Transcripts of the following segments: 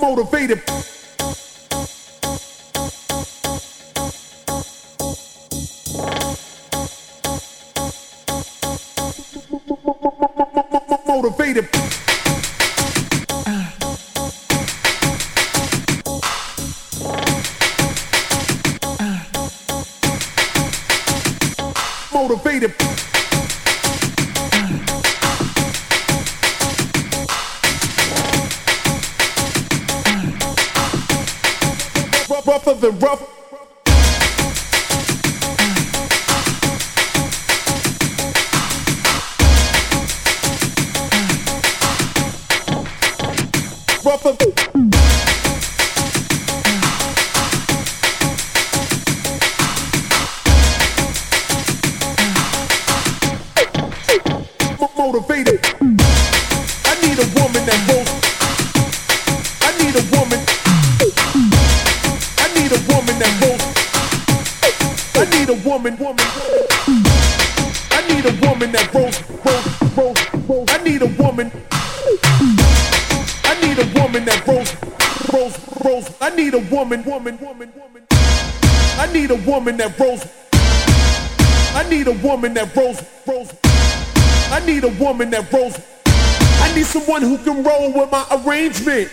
motivated. Motivated. Motivated. Rougher than rough. Rougher. Motivated. I need a woman that rolls. I need a woman. I need a woman that rolls. I need a woman. I need a woman that rolls. I need a woman. I need a woman that rolls. I need a woman. I need a woman that rolls. I need a woman that rolls. I need a woman that rolls. I need someone who can roll with my arrangement.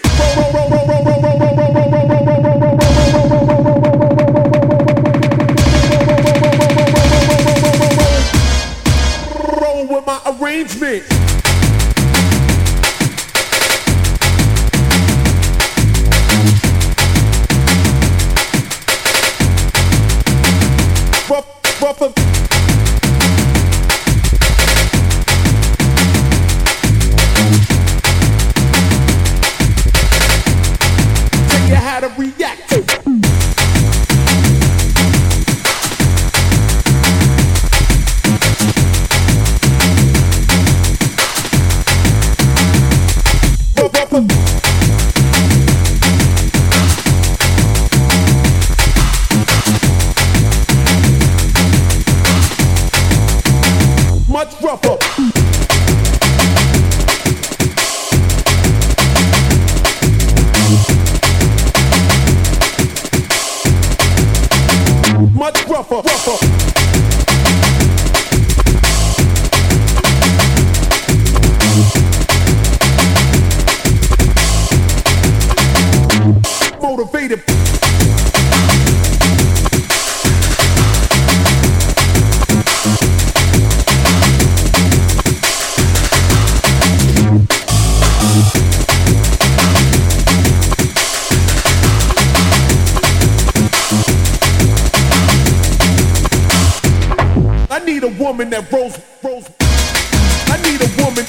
Roll with my arrangement. Rougher. How to react. Much rougher. Much rougher. Motivated. I need a woman that rolls. I need a woman.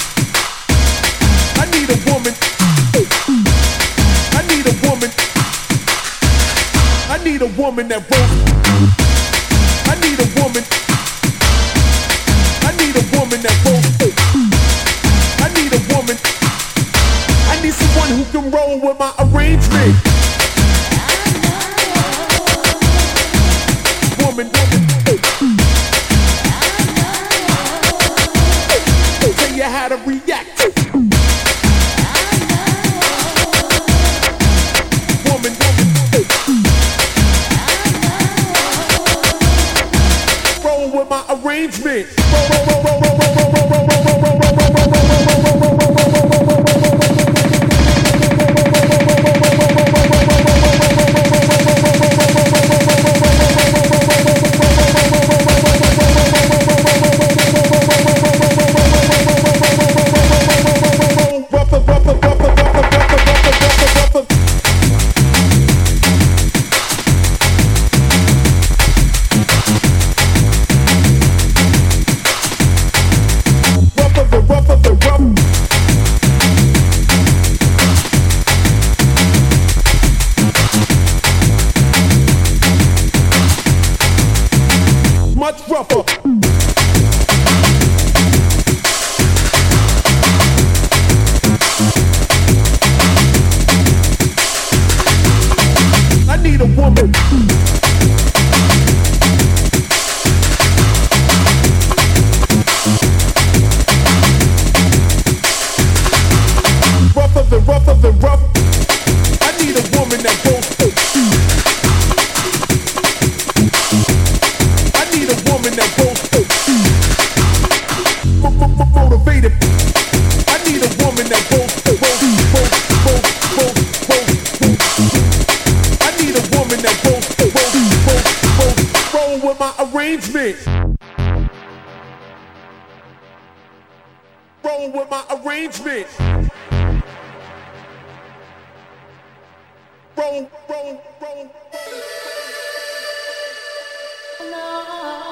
I need a woman. I need a woman. I need a woman that rolls. I need a woman. I need a woman that rolls. I need a woman. I need someone who can roll with my arrangement. Woman. Tell you how to react. Woman. Roll with my arrangement. Much rougher. I need a woman. Rougher than rough. arrangement. Roll with my arrangement. Roll, roll, roll, roll.